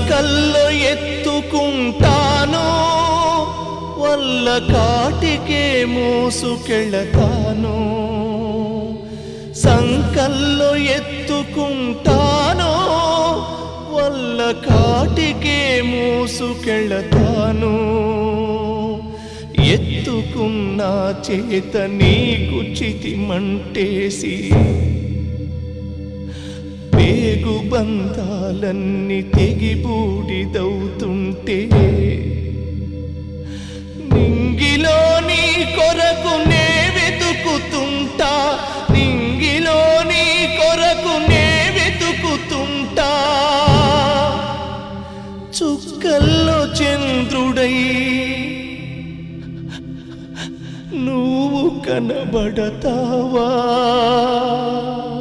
సంకల్లో ఎత్తుకుంటాను, వల్ల కాటికే మోసుకెళతాను. సంకల్లో ఎత్తుకుంటాను, వల్ల కాటికే మోసుకెళతాను. ఎత్తుకున్న చేత నీకు చితిమంటేసి పేగు బంధాలన్నీ తెగి బూడిదవుతుంటే, నింగిలో నీ కొరకు నే వెతుకుతుంటా, నింగిలో నీ కొరకు నే వెతుకుతుంటా. చుక్కల్లో చంద్రుడై నువ్వు కనబడతావా?